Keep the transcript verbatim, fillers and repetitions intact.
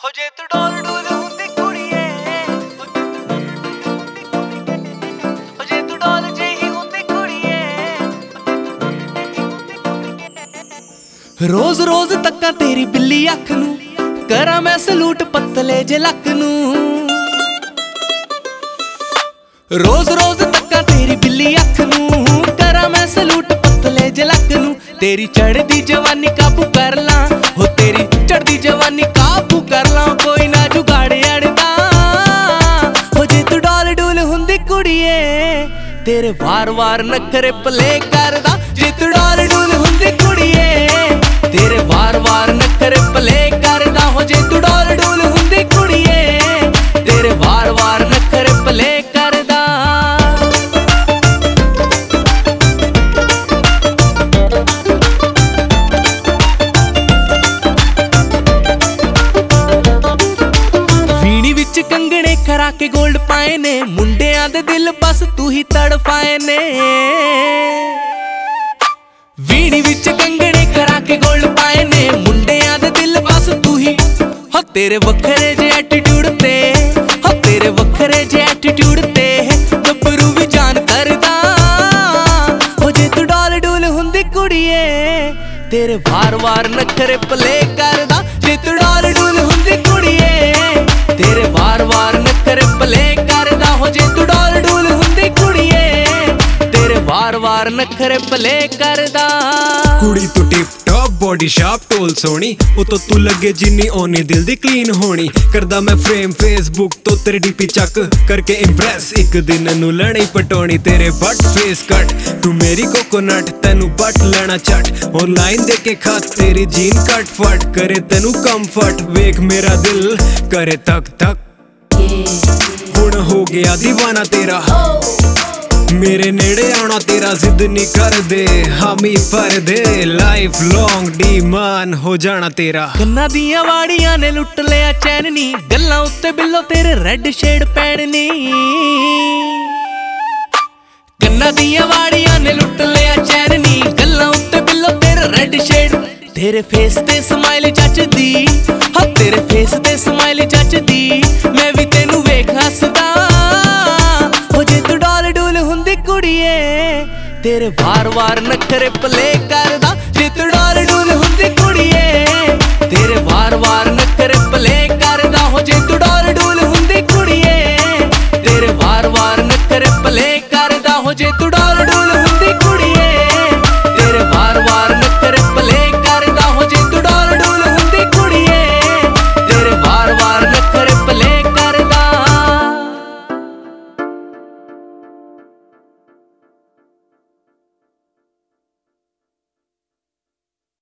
ਹੋ ਜੇ ਤੂੰ ਡੋਲ ਡੋਲ ਹੁੰਦੀ ਕੁੜੀਏ, ਹੋ ਜੇ ਤੂੰ ਡੋਲ ਜਿਹੀ ਹੁੰਦੀ ਕੁੜੀਏ। ਰੋਜ਼ ਰੋਜ਼ ਤੱਕਾਂ ਤੇਰੀ ਬਿੱਲੀ ਅੱਖ ਨੂੰ, ਕਰਾਂ ਮੈਂ ਸਲੂਟ ਪਤਲੇ ਜੇ ਲੱਕ ਨੂੰ। ਰੋਜ਼ ਰੋਜ਼ ਤੱਕਾਂ ਤੇਰੀ ਬਿੱਲੀ ਅੱਖ ਨੂੰ, ਕਰਾਂ ਮੈਂ ਸਲੂਟ ਪਤਲੇ ਜੇ ਲੱਕ ਨੂੰ। ਤੇਰੀ ਚੜ੍ਹਦੀ ਜਵਾਨੀ ਕਾਬੂ ਕਰ ਲਾਂ, ਹੋ ਤੇਰੀ ਚੜ੍ਹਦੀ ਜਵਾਨੀ ਕਾਬੂ ਕਰ ਲਾਂ। ਕੋਈ ਨਾ ਜੁਗਾੜ ਅੜਦਾ, ਹੋ ਜੇ ਤੂੰ ਡੋਲ ਡੋਲ ਹੁੰਦੀ ਕੁੜੀਏ, ਤੇਰੇ ਵਾਰ ਵਾਰ ਨਖਰੇ ਪਲੇ ਕਰਦਾ। ਜੇ ਤੂੰ ਡੋਲ ਡੋਲ ਹੁੰਦੀ ਕੁੜੀਏ, ਤੇਰੇ ਵਾਰ ਵਾਰ ਨਖਰੇ ਪਲੇ ਕਰਦਾ। ਹੋ ਜੇ ਤੂੰ ਡੋਲ ਡੋਲ ਹੁੰਦੀ ਕੁੜੀਏ, ਤੇਰੇ ਵਾਰ ਵਾਰ ਨਖਰੇ ਪਲੇ ਕਰਦਾ। ਵੀਣੀ ਵਿੱਚ ਕੰਗਣੇ ਕਰਾ ਕੇ ਗੋਲਡ ਪਾਏ ਨੇ, ਮੁੰਡਿਆਂ ਦੇ ਦਿਲ ਬਸ ਤੂੰ ਹੀ ਤੜਫਾਏ ਨੇ। ਵੀਣੀ ਵਿੱਚ ਕੰਗਣੇ ਕਰਾ ਕੇ ਗੋਲਡ ਪਾਏ ਨੇ, ਮੁੰਡਿਆਂ ਦੇ ਦਿਲ ਬਸ ਤੂੰ ਹੀ। ਹੋ ਤੇਰੇ ਵੱਖਰੇ ਜੇ ਐਟੀਟਿਊਡ ਤੇ, ਹੋ ਤੇਰੇ ਵੱਖਰੇ ਜੇ ਐਟੀਟਿਊਡ ਤੇ ਗੱਭਰੂ ਵੀ ਜਾਨ ਕਰਦਾ। ਹੋ ਜੇ ਤੂੰ ਡੋਲ ਡੋਲ ਹੁੰਦੀ ਕੁੜੀਏ, ਤੇਰੇ ਵਾਰ ਵਾਰ ਨਖਰੇ ਪਲੇ ਕਰਦਾ। ਜੇ ਤੂੰ ਡੋਲ ਡੋਲ ਹੁੰਦੀ ਕੁੜੀਏ, ਤੇਰੇ ਵਾਰ ਵਾਰ ਨਖਰੇ ਪਲੇ ਕਰਦਾ। ਹੋ ਜੇ ਤੂੰ ਡੋਲ ਡੋਲ ਹੁੰਦੀ ਕੁੜੀਏ, ਤੇਰੇ ਵਾਰ ਵਾਰ ਨਖਰੇ ਪਲੇ ਕਰਦਾ। ਕੁੜੀ ਤੂੰ ਟਿਪ ਟੌਪ ਬੋਡੀ ਸ਼ਾਪ ਟੋਲ ਸੋਹਣੀ, ਉਤੋਂ ਤੂੰ ਲੱਗੇ ਜਿੰਨੀ ਓਨੀ ਦਿਲ ਦੀ ਕਲੀਨ ਹੋਣੀ। ਕਰਦਾ ਮੈਂ ਫਰੇਮ ਫੇਸਬੁੱਕ ਤੋਂ ਤੇਰੀ ਡੀਪੀ ਚੱਕ ਕਰਕੇ ਇੰਪ੍ਰੈਸ, ਇੱਕ ਦਿਨ ਨੂੰ ਲੈਣੀ ਪਟਾਉਣੀ। ਤੇਰੇ ਬੱਟ ਫੇਸ ਕੱਟ ਤੂੰ ਮੇਰੀ ਕੋਕੋਨਟ, ਤੈਨੂੰ ਬੱਟ ਲੈਣਾ ਚੱਟ। ਆਨਲਾਈਨ ਦੇ ਕੇ ਖਾਤ ਤੇਰੀ ਜੀਨ ਕੱਟ ਫਟ ਕਰੇ ਤੈਨੂੰ ਕੰਫਰਟ। ਵੇਖ ਮੇਰਾ ਦਿਲ ਕਰੇ ਤੱਕ ਤੱਕ, ਹੁਣ ਹੋ ਗਿਆ دیਵਾਨਾ ਤੇਰਾ। ਮੇਰੇ ਨੇੜੇ ਆਉਣਾ ਤੇਰਾ ਜ਼ਿੱਦ ਨਹੀਂ ਕਰਦੇ, ਹਾਮੀ ਭਰਦੇ ਲਾਈਫ ਲੌਂਗ ਡੀਮਾਨ ਹੋ ਜਾਣਾ ਤੇਰਾ। ਕੰਨਾਂ ਦੀਆਂ ਵਾੜੀਆਂ ਨੇ ਲੁੱਟ ਲਿਆ ਚੈਨ ਨੀ, ਗੱਲਾਂ ਉੱਤੇ ਬਿੱਲੋ ਤੇਰੇ ਰੈੱਡ ਸ਼ੇਡ ਪੈਣਨੀ। ਕੰਨਾਂ ਦੀਆਂ ਵਾੜੀਆਂ ਨੇ ਲੁੱਟ ਲਿਆ ਚੈਨ ਨੀ, ਗੱਲਾਂ ਉੱਤੇ ਬਿੱਲੋ ਤੇਰੇ ਰੈੱਡ ਸ਼ੇਡ। ਤੇਰੇ ਫੇਸ ਤੇ ਸਮਾਈਲ ਜੱਚਦੀ, ਹਾਂ ਤੇਰੇ ਫੇਸ ਤੇ ਸਮਾਈਲ ਜੱਚਦੀ, ਮੈਂ ਵੀ ਤੈਨੂੰ ਵੇਖ ਹੱਸਦਾ। ਹੋ ਜੇ ਤੂੰ ਡੋਲ ਡੋਲ ਹੁੰਦੀ ਕੁੜੀਏ, ਤੇਰੇ ਵਾਰ ਵਾਰ ਨਖਰੇ ਪਲੇ ਕਰਦਾ।